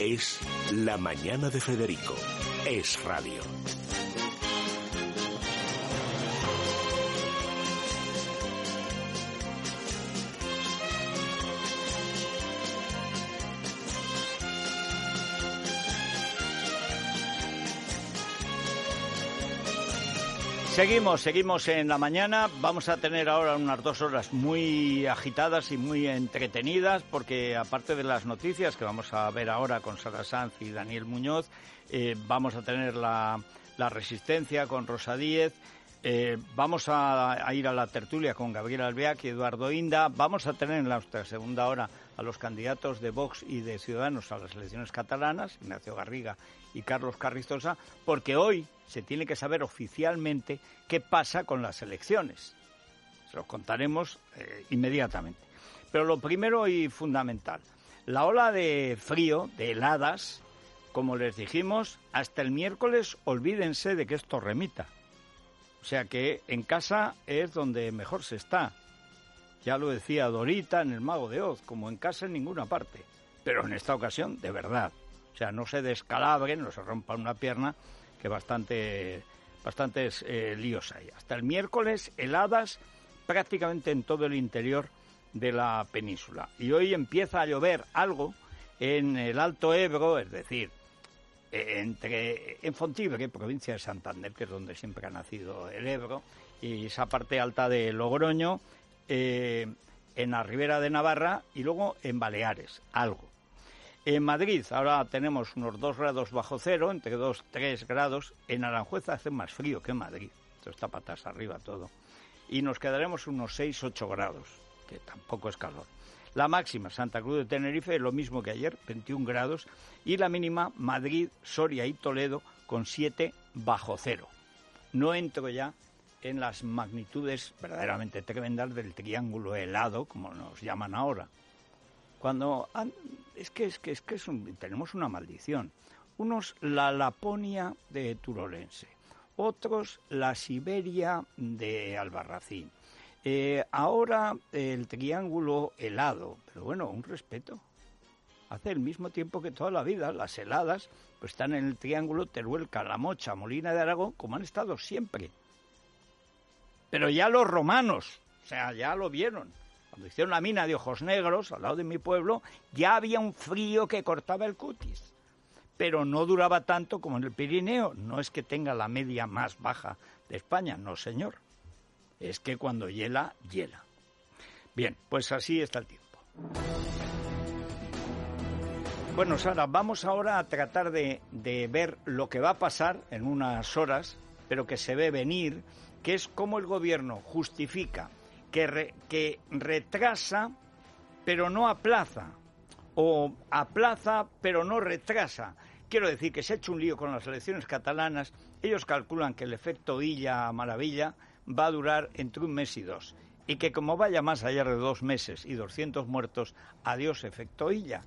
Es La Mañana de Federico. Es radio. Seguimos en la mañana. Vamos a tener ahora unas 2 horas muy agitadas y muy entretenidas, porque aparte de las noticias que vamos a ver ahora con Sara Sanz y Daniel Muñoz, vamos a tener la Resistencia con Rosa Díez, vamos a ir a la tertulia con Gabriel Albiac y Eduardo Inda, vamos a tener en nuestra segunda hora a los candidatos de Vox y de Ciudadanos a las elecciones catalanas, Ignacio Garriga y Carlos Carrizosa, porque hoy se tiene que saber oficialmente qué pasa con las elecciones. Se los contaremos inmediatamente. Pero lo primero y fundamental, la ola de frío, de heladas, como les dijimos, hasta el miércoles olvídense de que esto remita. O sea que en casa es donde mejor se está. Ya lo decía Dorita en El Mago de Oz, como en casa en ninguna parte. Pero en esta ocasión, de verdad. O sea, no se descalabren, no se rompan una pierna, que bastantes líos hay. Hasta el miércoles, heladas prácticamente en todo el interior de la península. Y hoy empieza a llover algo en el Alto Ebro, es decir, en Fontibre, provincia de Santander, que es donde siempre ha nacido el Ebro, y esa parte alta de Logroño, en la Ribera de Navarra y luego en Baleares, algo. En Madrid ahora tenemos unos 2 grados bajo cero, entre 2 y 3 grados. En Aranjuez hace más frío que en Madrid, esto está patas arriba todo. Y nos quedaremos unos 6-8 grados, que tampoco es calor. La máxima, Santa Cruz de Tenerife, lo mismo que ayer, 21 grados. Y la mínima, Madrid, Soria y Toledo, con 7 bajo cero. No entro ya en las magnitudes verdaderamente tremendas del triángulo helado, como nos llaman ahora. Cuando tenemos una maldición. Unos la Laponia de Turolense, otros la Siberia de Albarracín. Ahora el triángulo helado, pero bueno, un respeto. Hace el mismo tiempo que toda la vida, las heladas pues están en el triángulo Teruel, Calamocha, Molina de Aragón, como han estado siempre. Pero ya los romanos, o sea, ya lo vieron. Cuando hicieron la mina de Ojos Negros, al lado de mi pueblo, ya había un frío que cortaba el cutis. Pero no duraba tanto como en el Pirineo. No es que tenga la media más baja de España, no señor. Es que cuando hiela, hiela. Bien, pues así está el tiempo. Bueno, Sara, vamos ahora a tratar de ver lo que va a pasar en unas horas, pero que se ve venir, que es cómo el gobierno justifica que retrasa, pero no aplaza, o aplaza, pero no retrasa. Quiero decir que se ha hecho un lío con las elecciones catalanas. Ellos calculan que el efecto Illa Maravilla va a durar entre 1 mes y 2. Y que como vaya más allá de 2 meses y 200 muertos, adiós efecto Illa.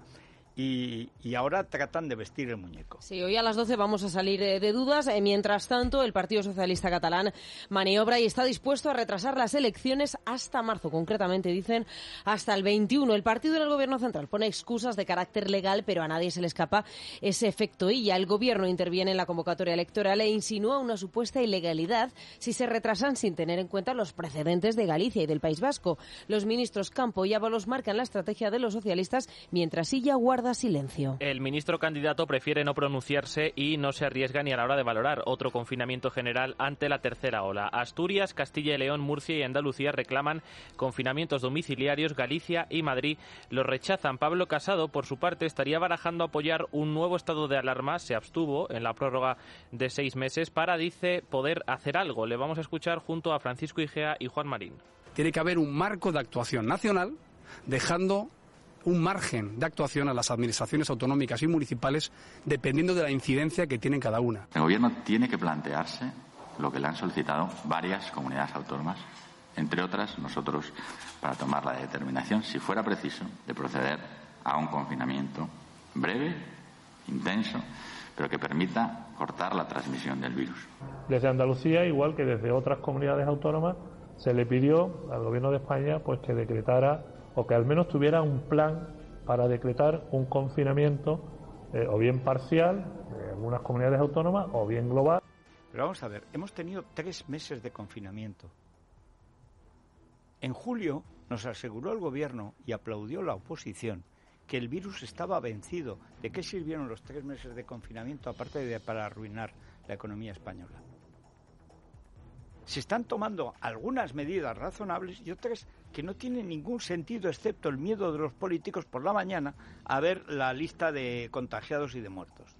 Y ahora tratan de vestir el muñeco. Sí, hoy a las 12 vamos a salir de dudas. Mientras tanto, el Partido Socialista Catalán maniobra y está dispuesto a retrasar las elecciones hasta marzo. Concretamente, dicen, hasta el 21. El partido del Gobierno Central pone excusas de carácter legal, pero a nadie se le escapa ese efecto Illa. El Gobierno interviene en la convocatoria electoral e insinúa una supuesta ilegalidad si se retrasan sin tener en cuenta los precedentes de Galicia y del País Vasco. Los ministros Campo y Ábalos marcan la estrategia de los socialistas, mientras Illa guarda silencio. El ministro candidato prefiere no pronunciarse y no se arriesga ni a la hora de valorar otro confinamiento general ante la tercera ola. Asturias, Castilla y León, Murcia y Andalucía reclaman confinamientos domiciliarios. Galicia y Madrid los rechazan. Pablo Casado, por su parte, estaría barajando apoyar un nuevo estado de alarma. Se abstuvo en la prórroga de 6 meses para, dice, poder hacer algo. Le vamos a escuchar junto a Francisco Igea y Juan Marín. Tiene que haber un marco de actuación nacional, dejando un margen de actuación a las administraciones autonómicas y municipales dependiendo de la incidencia que tienen cada una. El Gobierno tiene que plantearse lo que le han solicitado varias comunidades autónomas, entre otras nosotros, para tomar la determinación, si fuera preciso, de proceder a un confinamiento breve, intenso, pero que permita cortar la transmisión del virus. Desde Andalucía, igual que desde otras comunidades autónomas, se le pidió al Gobierno de España pues que decretara, o que al menos tuviera un plan para decretar un confinamiento o bien parcial de algunas comunidades autónomas o bien global. Pero vamos a ver, hemos tenido 3 meses de confinamiento. En julio nos aseguró el gobierno y aplaudió la oposición que el virus estaba vencido. ¿De qué sirvieron los 3 meses de confinamiento aparte de para arruinar la economía española? Se están tomando algunas medidas razonables y otras que no tienen ningún sentido excepto el miedo de los políticos por la mañana a ver la lista de contagiados y de muertos.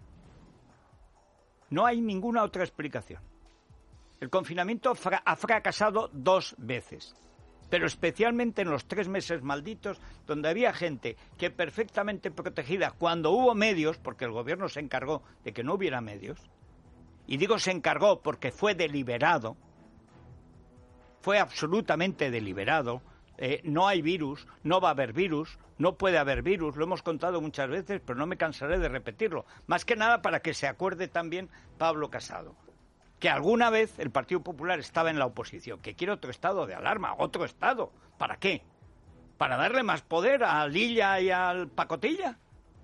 No hay ninguna otra explicación. El confinamiento ha fracasado 2 veces, pero especialmente en los 3 meses malditos, donde había gente que perfectamente protegida, cuando hubo medios, porque el gobierno se encargó de que no hubiera medios, y digo se encargó porque fue deliberado, fue absolutamente deliberado, no hay virus, no va a haber virus, no puede haber virus, lo hemos contado muchas veces, pero no me cansaré de repetirlo, más que nada para que se acuerde también Pablo Casado, que alguna vez el Partido Popular estaba en la oposición, que quiere otro estado de alarma, otro estado, ¿para qué? ¿Para darle más poder a Lilla y al Pacotilla?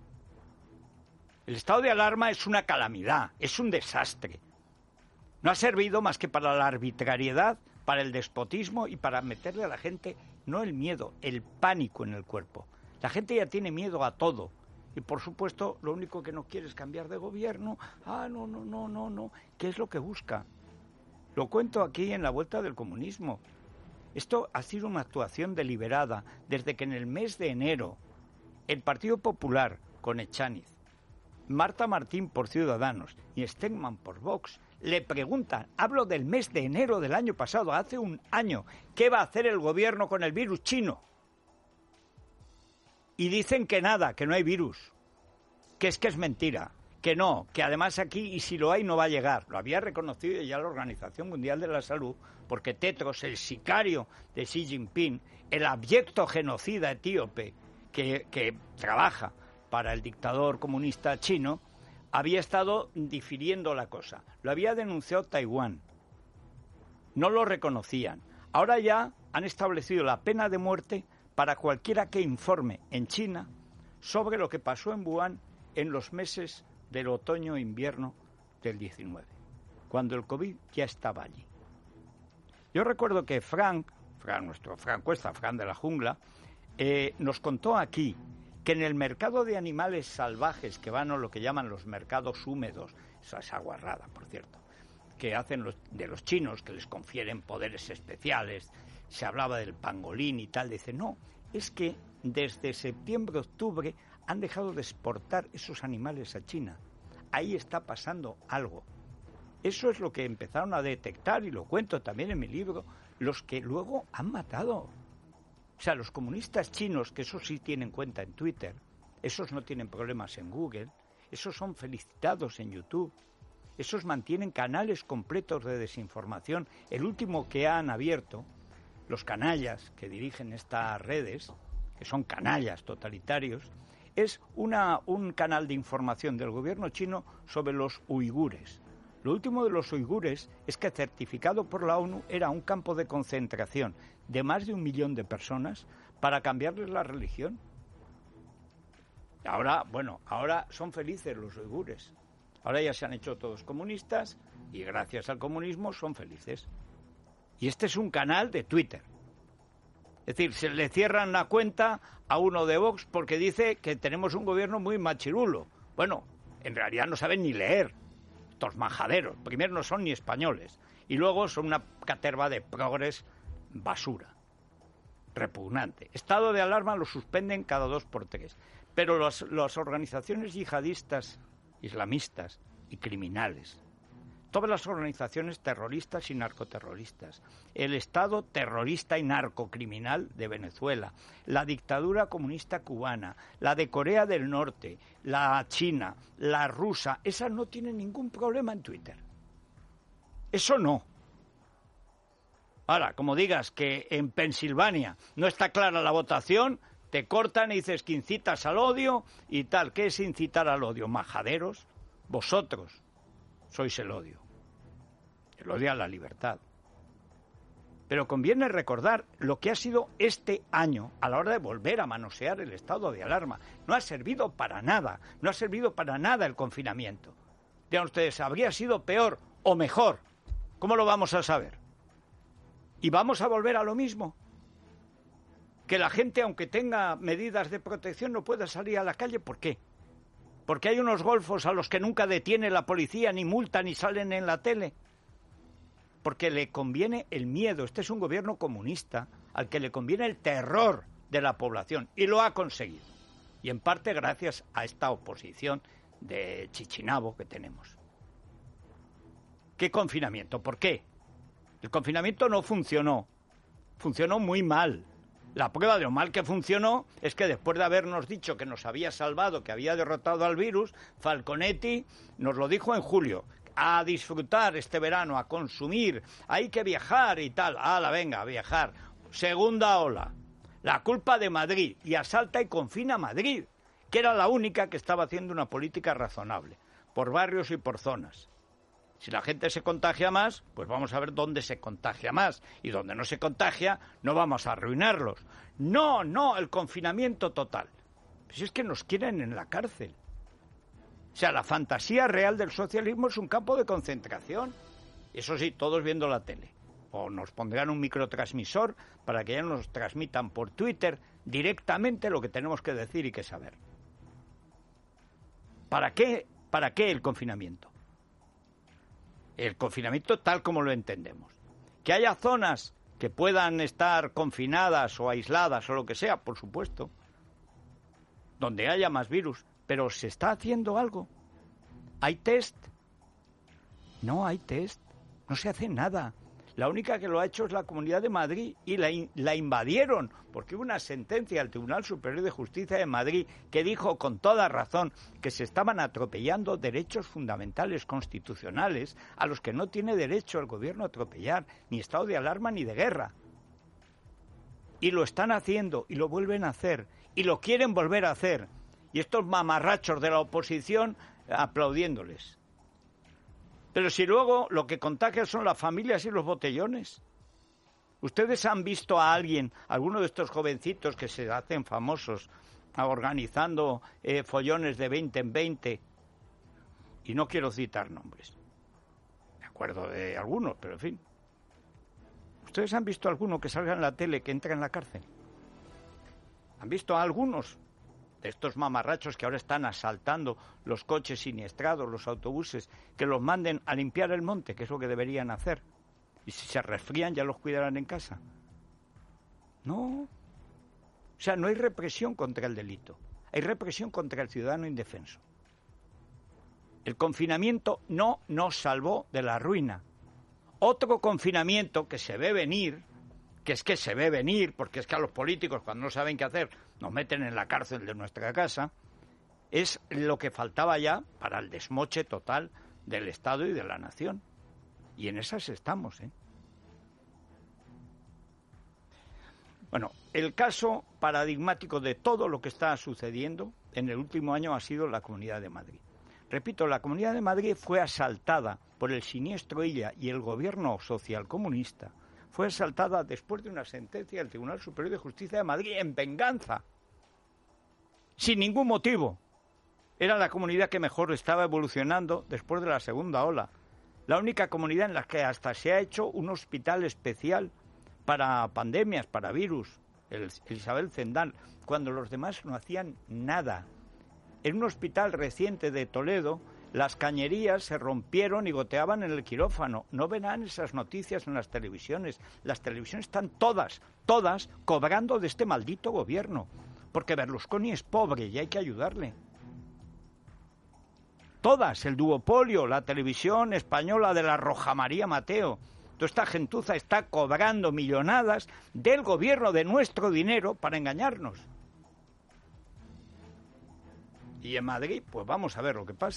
El estado de alarma es una calamidad, es un desastre. No ha servido más que para la arbitrariedad, para el despotismo y para meterle a la gente, no el miedo, el pánico en el cuerpo. La gente ya tiene miedo a todo. Y por supuesto, lo único que no quiere es cambiar de gobierno. No. ¿Qué es lo que busca? Lo cuento aquí en la vuelta del comunismo. Esto ha sido una actuación deliberada desde que en el mes de enero el Partido Popular con Echaniz, Marta Martín por Ciudadanos y Stegman por Vox le preguntan, hablo del mes de enero del año pasado, hace un año, ¿qué va a hacer el gobierno con el virus chino? Y dicen que nada, que no hay virus, que es mentira, que no, que además aquí, y si lo hay, no va a llegar. Lo había reconocido ya la Organización Mundial de la Salud, porque Tedros, el sicario de Xi Jinping, el abyecto genocida etíope que trabaja para el dictador comunista chino, había estado difiriendo la cosa. Lo había denunciado Taiwán. No lo reconocían. Ahora ya han establecido la pena de muerte para cualquiera que informe en China sobre lo que pasó en Wuhan en los meses del otoño-invierno del 19, cuando el COVID ya estaba allí. Yo recuerdo que nuestro Fran Cuesta, Fran de la Jungla, nos contó aquí que en el mercado de animales salvajes, que van a lo que llaman los mercados húmedos, esa es aguarrada, por cierto, que hacen de los chinos, que les confieren poderes especiales, se hablaba del pangolín y tal, dice, no, es que desde septiembre-octubre han dejado de exportar esos animales a China. Ahí está pasando algo. Eso es lo que empezaron a detectar, y lo cuento también en mi libro, los que luego han matado. O sea, los comunistas chinos, que esos sí tienen cuenta en Twitter, esos no tienen problemas en Google, esos son felicitados en YouTube, esos mantienen canales completos de desinformación. El último que han abierto, los canallas que dirigen estas redes, que son canallas totalitarios, es un canal de información del gobierno chino sobre los uigures. Lo último de los uigures es que, certificado por la ONU, era un campo de concentración de más de 1 millón de personas para cambiarles la religión. Ahora son felices los uigures. Ahora ya se han hecho todos comunistas y gracias al comunismo son felices. Y este es un canal de Twitter. Es decir, se le cierran la cuenta a uno de Vox porque dice que tenemos un gobierno muy machirulo. Bueno, en realidad no saben ni leer. Estos majaderos. Primero no son ni españoles. Y luego son una caterva de progres basura. Repugnante. Estado de alarma lo suspenden cada 2 por 3. Pero las organizaciones yihadistas, islamistas y criminales, todas las organizaciones terroristas y narcoterroristas, el Estado terrorista y narcocriminal de Venezuela, la dictadura comunista cubana, la de Corea del Norte, la china, la rusa, esas no tienen ningún problema en Twitter. Eso no. Ahora, como digas que en Pensilvania no está clara la votación, te cortan y dices que incitas al odio y tal. ¿Qué es incitar al odio? Majaderos. Vosotros sois el odio. El odio a la libertad. Pero conviene recordar lo que ha sido este año a la hora de volver a manosear el estado de alarma. No ha servido para nada, no ha servido para nada el confinamiento. Dirán ustedes, ¿habría sido peor o mejor? ¿Cómo lo vamos a saber? ¿Y vamos a volver a lo mismo? Que la gente, aunque tenga medidas de protección, no pueda salir a la calle. ¿Por qué? Porque hay unos golfos a los que nunca detiene la policía, ni multa, ni salen en la tele. Porque le conviene el miedo. Este es un gobierno comunista al que le conviene el terror de la población. Y lo ha conseguido. Y en parte gracias a esta oposición de Chichinabo que tenemos. ¿Qué confinamiento? ¿Por qué? El confinamiento no funcionó. Funcionó muy mal. La prueba de lo mal que funcionó es que después de habernos dicho que nos había salvado, que había derrotado al virus, Falconetti nos lo dijo en julio. A disfrutar este verano, a consumir, hay que viajar y tal. ¡Hala, venga, a viajar! Segunda ola. La culpa de Madrid. Y asalta y confina Madrid, que era la única que estaba haciendo una política razonable, por barrios y por zonas. Si la gente se contagia más, pues vamos a ver dónde se contagia más. Y donde no se contagia, no vamos a arruinarlos. No, el confinamiento total. Pues es que nos quieren en la cárcel. O sea, la fantasía real del socialismo es un campo de concentración. Eso sí, todos viendo la tele. O nos pondrán un microtransmisor para que ya nos transmitan por Twitter directamente lo que tenemos que decir y que saber. ¿Para qué el confinamiento? El confinamiento tal como lo entendemos. Que haya zonas que puedan estar confinadas o aisladas o lo que sea, por supuesto, donde haya más virus, pero ¿se está haciendo algo? ¿Hay test? No hay test, no se hace nada. La única que lo ha hecho es la Comunidad de Madrid y la invadieron, porque hubo una sentencia del Tribunal Superior de Justicia de Madrid que dijo con toda razón que se estaban atropellando derechos fundamentales constitucionales a los que no tiene derecho el gobierno a atropellar, ni estado de alarma ni de guerra. Y lo están haciendo, y lo vuelven a hacer, y lo quieren volver a hacer. Y estos mamarrachos de la oposición aplaudiéndoles. Pero si luego lo que contagia son las familias y los botellones. ¿Ustedes han visto a alguien, alguno de estos jovencitos que se hacen famosos organizando follones de 20 en 20? Y no quiero citar nombres. Me acuerdo de algunos, pero en fin. ¿Ustedes han visto a alguno que salga en la tele que entra en la cárcel? ¿Han visto a algunos de estos mamarrachos que ahora están asaltando los coches siniestrados, los autobuses, que los manden a limpiar el monte, que es lo que deberían hacer? Y si se resfrían ya los cuidarán en casa. No. O sea, no hay represión contra el delito. Hay represión contra el ciudadano indefenso. El confinamiento no nos salvó de la ruina. Otro confinamiento que se ve venir, porque es que a los políticos cuando no saben qué hacer nos meten en la cárcel de nuestra casa, es lo que faltaba ya para el desmoche total del Estado y de la nación. Y en esas estamos, ¿eh? Bueno, el caso paradigmático de todo lo que está sucediendo en el último año ha sido la Comunidad de Madrid. Repito, la Comunidad de Madrid fue asaltada por el siniestro Illa y el gobierno socialcomunista. Fue asaltada después de una sentencia del Tribunal Superior de Justicia de Madrid en venganza, sin ningún motivo. Era la comunidad que mejor estaba evolucionando después de la segunda ola. La única comunidad en la que hasta se ha hecho un hospital especial para pandemias, para virus, el Isabel Zendal, cuando los demás no hacían nada. En un hospital reciente de Toledo, las cañerías se rompieron y goteaban en el quirófano. No verán esas noticias en las televisiones. Las televisiones están todas cobrando de este maldito gobierno. Porque Berlusconi es pobre y hay que ayudarle. Todas, el duopolio, la televisión española de la Roja María Mateo. Toda esta gentuza está cobrando millonadas del gobierno, de nuestro dinero, para engañarnos. Y en Madrid, pues vamos a ver lo que pasa.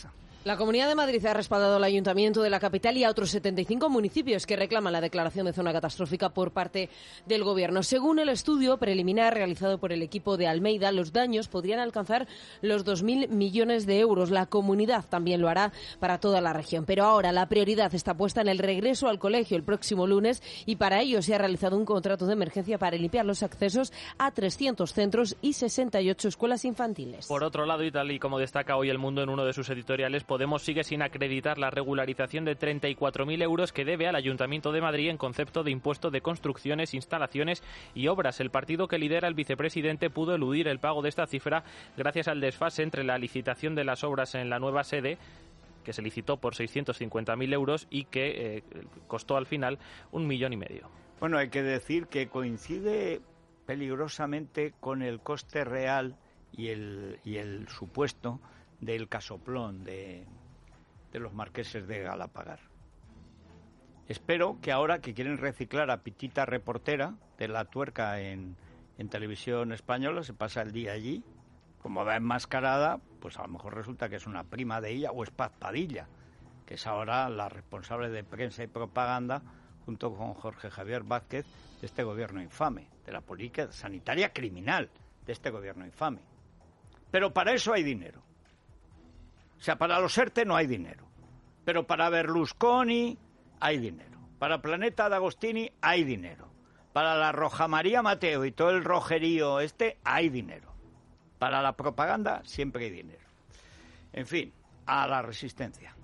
La Comunidad de Madrid ha respaldado al Ayuntamiento de la capital y a otros 75 municipios que reclaman la declaración de zona catastrófica por parte del Gobierno. Según el estudio preliminar realizado por el equipo de Almeida, los daños podrían alcanzar los 2.000 millones de euros. La comunidad también lo hará para toda la región. Pero ahora la prioridad está puesta en el regreso al colegio el próximo lunes y para ello se ha realizado un contrato de emergencia para limpiar los accesos a 300 centros y 68 escuelas infantiles. Por otro lado, y tal y como destaca hoy El Mundo en uno de sus editoriales, Podemos sigue sin acreditar la regularización de 34.000 euros que debe al Ayuntamiento de Madrid en concepto de impuesto de construcciones, instalaciones y obras. El partido que lidera el vicepresidente pudo eludir el pago de esta cifra gracias al desfase entre la licitación de las obras en la nueva sede, que se licitó por 650.000 euros y que costó al final 1,5 millones. Bueno, hay que decir que coincide peligrosamente con el coste real y el supuesto del casoplón de los marqueses de Galapagar. Espero que ahora que quieren reciclar a Pitita Reportera de La Tuerca en televisión española, se pasa el día allí, como va enmascarada, pues a lo mejor resulta que es una prima de ella, o es Paz Padilla, que es ahora la responsable de prensa y propaganda, junto con Jorge Javier Vázquez, de este gobierno infame, de la política sanitaria criminal de este gobierno infame. Pero para eso hay dinero. O sea, para los ERTE no hay dinero, pero para Berlusconi hay dinero, para Planeta D'Agostini hay dinero, para la Roja María Mateo y todo el rojerío hay dinero, para la propaganda siempre hay dinero. En fin, a la resistencia.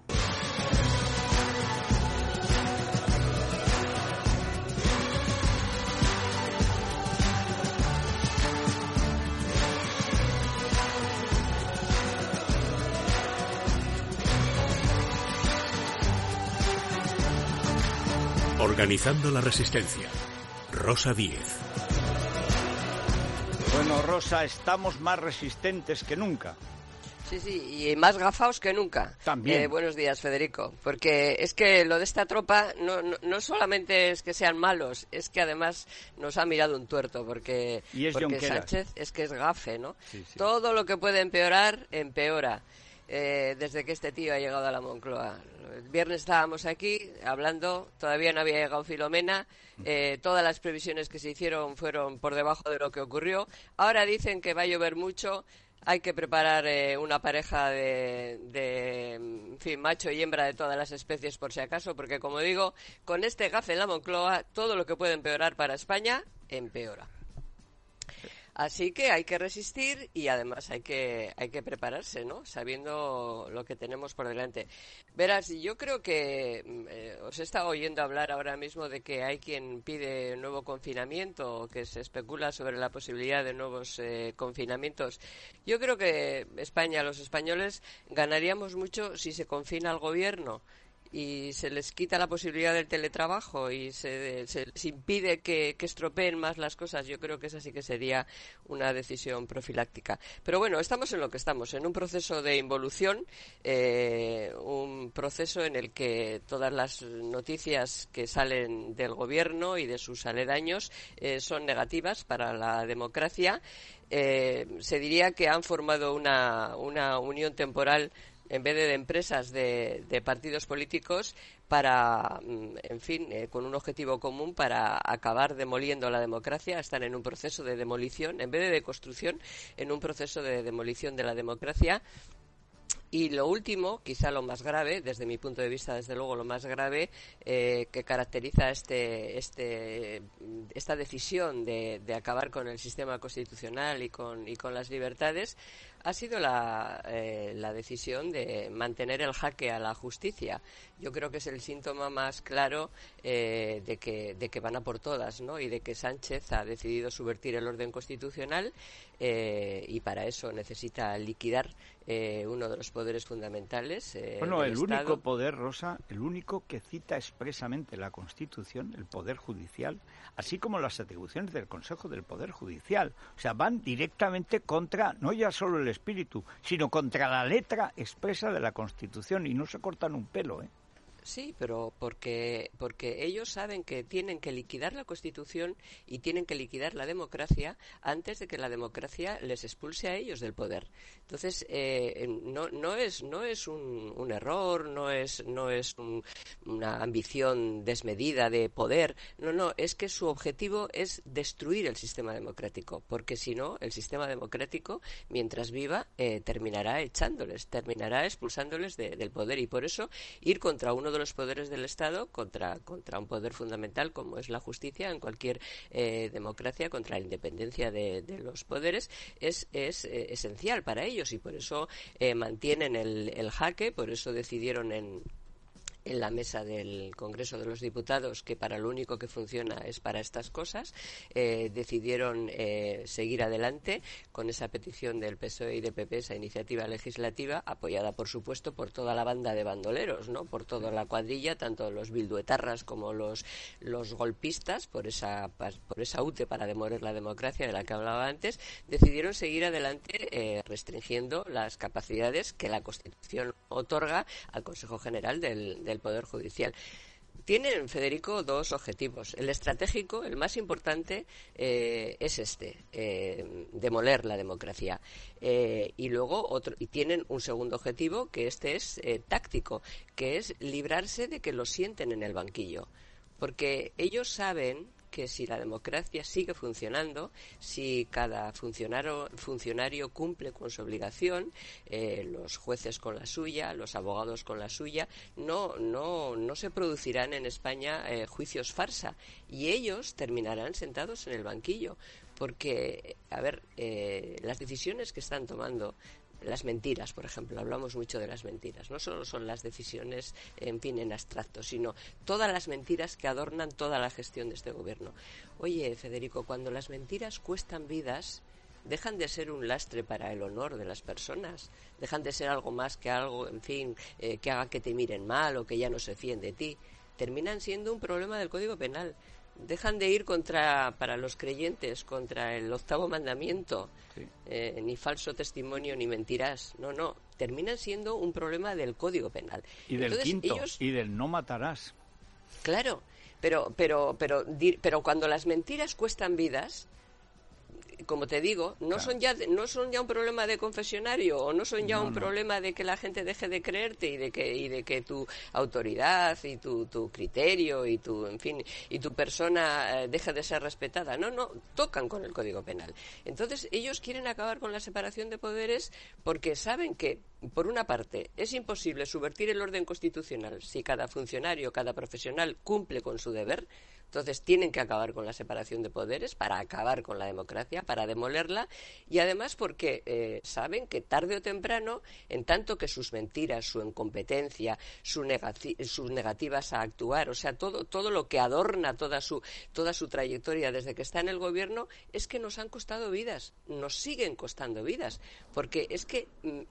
Organizando la resistencia. Rosa Díez. Bueno, Rosa, estamos más resistentes que nunca. Sí, y más gafaos que nunca. También. Buenos días, Federico. Porque es que lo de esta tropa no solamente es que sean malos, es que además nos ha mirado un tuerto, porque Sánchez es que es gafe, ¿no? Sí. Todo lo que puede empeorar, empeora. Desde que este tío ha llegado a la Moncloa. El viernes estábamos aquí hablando, todavía no había llegado Filomena, todas las previsiones que se hicieron fueron por debajo de lo que ocurrió. Ahora dicen que va a llover mucho, hay que preparar una pareja de macho y hembra de todas las especies por si acaso, porque como digo, con este gafe en la Moncloa, todo lo que puede empeorar para España, empeora. Así que hay que resistir y además hay que prepararse, ¿no? Sabiendo lo que tenemos por delante. Verás, yo creo que os he estado oyendo hablar ahora mismo de que hay quien pide nuevo confinamiento o que se especula sobre la posibilidad de nuevos confinamientos. Yo creo que España, los españoles, ganaríamos mucho si se confina al gobierno y se les quita la posibilidad del teletrabajo y se les impide que estropeen más las cosas. Yo creo que esa sí que sería una decisión profiláctica. Pero bueno, estamos en lo que estamos, en un proceso de involución, un proceso en el que todas las noticias que salen del gobierno y de sus aledaños son negativas para la democracia. Se diría que han formado una unión temporal en vez de empresas de partidos políticos para, en fin, con un objetivo común para acabar demoliendo la democracia. Están en un proceso de demolición, en vez de construcción, en un proceso de demolición de la democracia. Y lo último, quizá lo más grave, desde mi punto de vista, desde luego lo más grave, que caracteriza esta decisión de acabar con el sistema constitucional y con las libertades, ha sido la decisión de mantener el jaque a la justicia. Yo creo que es el síntoma más claro de que van a por todas, ¿no? Y de que Sánchez ha decidido subvertir el orden constitucional y para eso necesita liquidar uno de los poderes fundamentales. Bueno, el Estado. único poder, Rosa, el único que cita expresamente la Constitución, el Poder Judicial, así como las atribuciones del Consejo del Poder Judicial. O sea, van directamente contra, no ya solo el espíritu, sino contra la letra expresa de la Constitución y no se cortan un pelo, ¿eh? Sí, pero porque ellos saben que tienen que liquidar la Constitución y tienen que liquidar la democracia antes de que la democracia les expulse a ellos del poder. Entonces, no es un error, no es una ambición desmedida de poder. No, es que su objetivo es destruir el sistema democrático, porque si no, el sistema democrático, mientras viva, terminará echándoles, terminará expulsándoles del poder. Y por eso, ir contra uno de los poderes del Estado, contra un poder fundamental como es la justicia en cualquier democracia, contra la independencia de los poderes, es esencial para ellos, y por eso mantienen el jaque. Por eso decidieron en la mesa del Congreso de los Diputados que para lo único que funciona es para estas cosas. Decidieron seguir adelante con esa petición del PSOE y de PP, esa iniciativa legislativa, apoyada por supuesto por toda la banda de bandoleros, ¿no? Por toda la cuadrilla, tanto los bilduetarras como los golpistas, por esa UTE para demoler la democracia de la que hablaba antes. Decidieron seguir adelante restringiendo las capacidades que la Constitución otorga al Consejo General del Poder Judicial. Tienen, Federico, dos objetivos. El estratégico, el más importante, es demoler la democracia. Y luego tienen un segundo objetivo, que es táctico, que es librarse de que los sienten en el banquillo. Porque ellos saben que si la democracia sigue funcionando, si cada funcionario cumple con su obligación, los jueces con la suya, los abogados con la suya, no se producirán en España juicios farsa, y ellos terminarán sentados en el banquillo, porque, las decisiones que están tomando, las mentiras, por ejemplo, hablamos mucho de las mentiras. No solo son las decisiones, en abstracto, sino todas las mentiras que adornan toda la gestión de este gobierno. Oye, Federico, cuando las mentiras cuestan vidas, dejan de ser un lastre para el honor de las personas, dejan de ser algo más que algo, que haga que te miren mal o que ya no se fíen de ti. Terminan siendo un problema del Código Penal. Dejan de ir para los creyentes, contra el 8º mandamiento, sí. Ni falso testimonio ni mentiras. No, terminan siendo un problema del Código Penal. Y del quinto, y del no matarás. Claro, pero cuando las mentiras cuestan vidas, como te digo, no son ya un problema de confesionario, o no son ya un problema de que la gente deje de creerte y de que tu autoridad y tu criterio y tu persona deje de ser respetada. No, tocan con el Código Penal. Entonces, ellos quieren acabar con la separación de poderes porque saben que, por una parte, es imposible subvertir el orden constitucional si cada funcionario, cada profesional cumple con su deber. Entonces tienen que acabar con la separación de poderes para acabar con la democracia, para demolerla, y además porque saben que tarde o temprano, en tanto que sus mentiras, su incompetencia, sus negativas a actuar, o sea, todo lo que adorna toda su trayectoria desde que está en el gobierno, es que nos han costado vidas, nos siguen costando vidas, porque es que,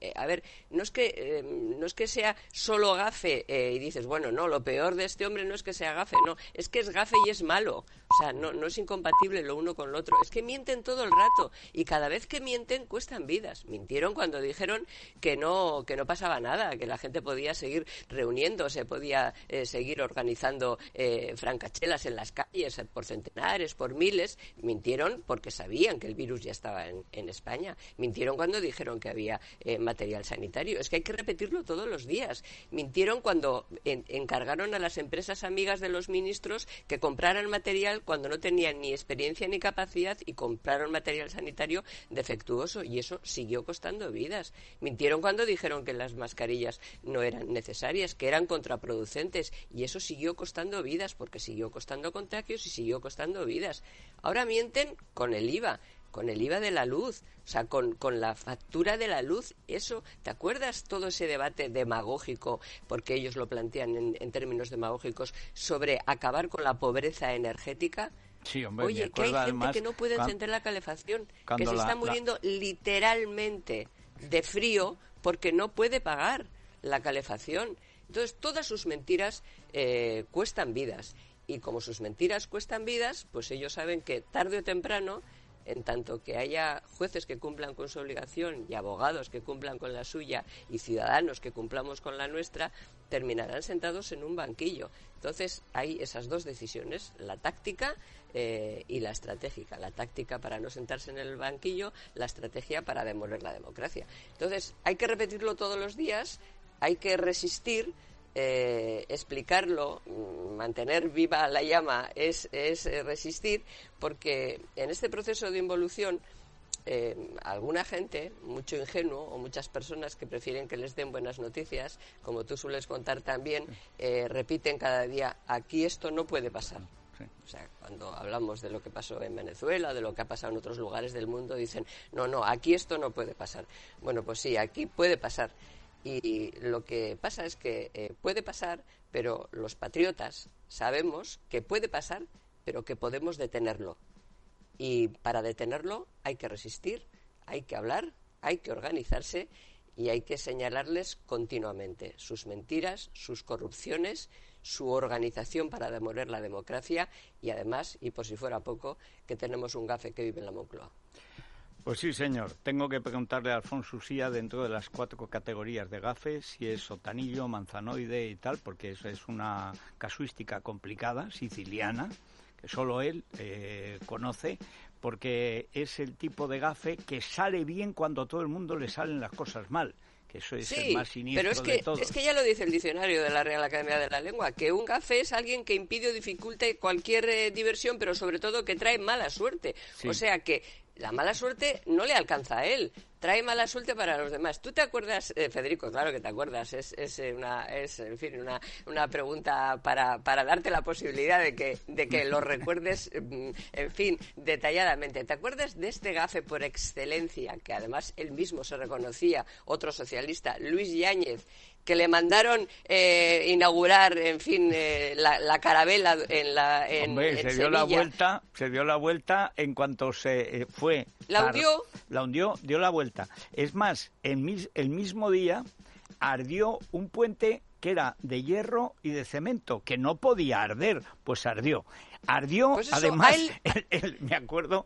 no es que sea solo gafe y dices, bueno, no, lo peor de este hombre no es que sea gafe, no, es que es gafe y es malo, o sea, no es incompatible lo uno con lo otro, es que mienten todo el rato, y cada vez que mienten cuestan vidas. Mintieron cuando dijeron que no pasaba nada, que la gente podía seguir reuniéndose, podía seguir organizando francachelas en las calles por centenares, por miles. Mintieron porque sabían que el virus ya estaba en España. Mintieron cuando dijeron que había material sanitario. Es que hay que repetirlo todos los días. Mintieron cuando encargaron a las empresas amigas de los ministros que compraran material cuando no tenían ni experiencia ni capacidad, y compraron material sanitario defectuoso, y eso siguió costando vidas. Mintieron cuando dijeron que las mascarillas no eran necesarias, que eran contraproducentes, y eso siguió costando vidas, porque siguió costando contagios y siguió costando vidas. Ahora mienten con el IVA de la luz, o sea, con la factura de la luz. Eso, ¿te acuerdas todo ese debate demagógico, porque ellos lo plantean en términos demagógicos, sobre acabar con la pobreza energética? Sí, hombre, oye, que hay gente además, que no puede encender la calefacción, que se está muriendo literalmente de frío porque no puede pagar la calefacción. Entonces, todas sus mentiras cuestan vidas, y como sus mentiras cuestan vidas, pues ellos saben que tarde o temprano en tanto que haya jueces que cumplan con su obligación y abogados que cumplan con la suya y ciudadanos que cumplamos con la nuestra, terminarán sentados en un banquillo. Entonces hay esas dos decisiones, la táctica y la estratégica. La táctica para no sentarse en el banquillo, la estrategia para demoler la democracia. Entonces hay que repetirlo todos los días, hay que resistir, explicarlo, mantener viva la llama es resistir, porque en este proceso de involución alguna gente, mucho ingenuo, o muchas personas que prefieren que les den buenas noticias, como tú sueles contar también, repiten cada día, aquí esto no puede pasar. O sea, cuando hablamos de lo que pasó en Venezuela, de lo que ha pasado en otros lugares del mundo, dicen, no, aquí esto no puede pasar. Bueno, pues sí, aquí puede pasar. Y lo que pasa es que puede pasar, pero los patriotas sabemos que puede pasar, pero que podemos detenerlo. Y para detenerlo hay que resistir, hay que hablar, hay que organizarse y hay que señalarles continuamente sus mentiras, sus corrupciones, su organización para demoler la democracia y además, y por si fuera poco, que tenemos un gafe que vive en la Moncloa. Pues sí, señor. Tengo que preguntarle a Alfonso Usía, dentro de las 4 categorías de gafe, si es sotanillo, manzanoide y tal, porque eso es una casuística complicada, siciliana, que solo él conoce, porque es el tipo de gafe que sale bien cuando a todo el mundo le salen las cosas mal, que eso es el más siniestro de todos. Es que ya lo dice el diccionario de la Real Academia de la Lengua, que un gafe es alguien que impide o dificulta cualquier diversión, pero sobre todo que trae mala suerte. Sí. O sea que la mala suerte no le alcanza a él, trae mala suerte para los demás. ¿Tú te acuerdas, Federico? Claro que te acuerdas. Es una pregunta para darte la posibilidad de que lo recuerdes, en fin, detalladamente. ¿Te acuerdas de este gafe por excelencia, que además él mismo se reconocía, otro socialista, Luis Yáñez, que le mandaron inaugurar, en fin, la carabela en se dio la vuelta en cuanto se fue. La hundió, dio la vuelta. Es más, el mismo día ardió un puente que era de hierro y de cemento, que no podía arder, pues ardió. Ardió, pues eso, además, me acuerdo...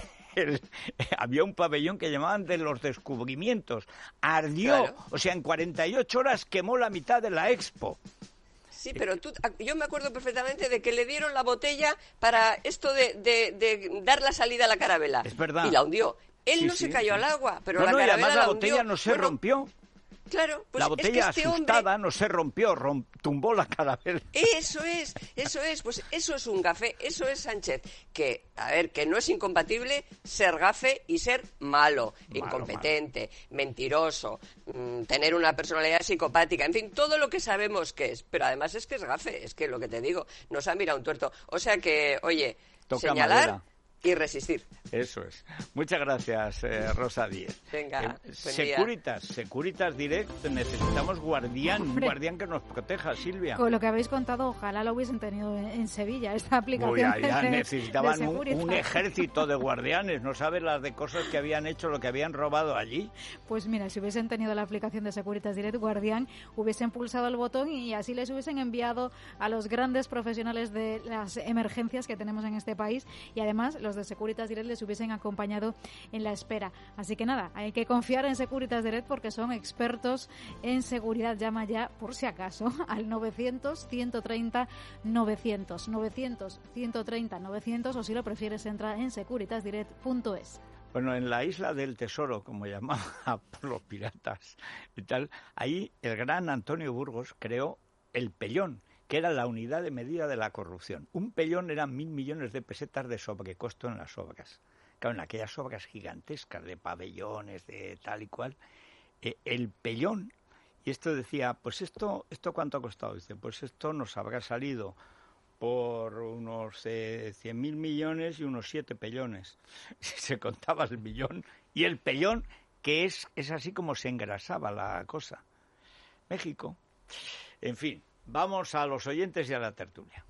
había un pabellón que llamaban de los descubrimientos. Ardió, claro. O sea, en 48 horas quemó la mitad de la Expo. Sí, pero yo me acuerdo perfectamente de que le dieron la botella para esto de dar la salida a la carabela. Es verdad. Y la hundió. Él no se cayó al agua, pero la carabela además la botella hundió. No se rompió. Claro, pues la botella es que asustada no se rompió, tumbó la carabela. Eso es, pues eso es un gafe, eso es Sánchez, que, a ver, que no es incompatible ser gafe y ser malo, incompetente, mentiroso, tener una personalidad psicopática, en fin, todo lo que sabemos que es, pero además es que es gafe, es que lo que te digo, nos ha mirado un tuerto. O sea que, oye, toca señalar... madera. Y resistir. Eso es. Muchas gracias, Rosa Díez. Venga, Securitas Direct, necesitamos un guardián que nos proteja, Silvia. Con lo que habéis contado, ojalá lo hubiesen tenido en Sevilla, esta aplicación. Ya necesitaban un ejército de guardianes, no sabes las de cosas que habían hecho, lo que habían robado allí. Pues mira, si hubiesen tenido la aplicación de Securitas Direct Guardián, hubiesen pulsado el botón y así les hubiesen enviado a los grandes profesionales de las emergencias que tenemos en este país, y además los de Securitas Direct les hubiesen acompañado en la espera. Así que nada, hay que confiar en Securitas Direct porque son expertos en seguridad. Llama ya, por si acaso, al 900-130-900. 900-130-900, o si lo prefieres, entra en securitasdirect.es. Bueno, en la isla del tesoro, como llamaban por los piratas y tal, ahí el gran Antonio Burgos creó el Pellón, que era la unidad de medida de la corrupción. Un pellón eran 1.000 millones de pesetas de sobrecosto en las obras. Claro, en aquellas obras gigantescas de pabellones, de tal y cual, el pellón, y esto decía, pues esto ¿cuánto ha costado? Dice, pues esto nos habrá salido por unos 100.000 millones y unos 7 pellones. Se contaba el millón y el pellón, que es así como se engrasaba la cosa. México. En fin. Vamos a los oyentes y a la tertulia.